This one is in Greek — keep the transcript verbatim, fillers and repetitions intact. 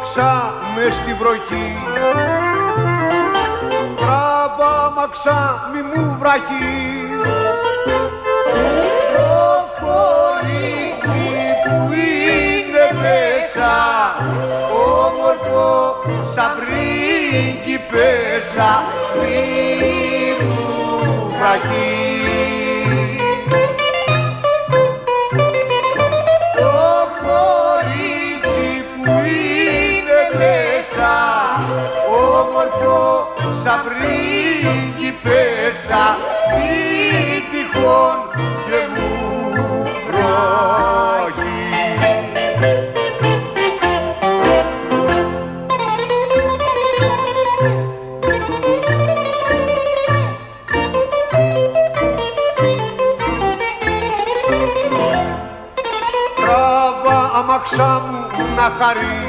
αμαξά μες στη βροχή. Τράβα αμαξά μη μου βραχεί. Το κορίτσι που είναι μέσα όμορφο σαν πρίγκιπέσσα μη μου βραχεί. Όμορφο σαν πρίγκιπέσσα μη τυχόν και μου βράχει. Τράβα αμαξά μου να χαρεί.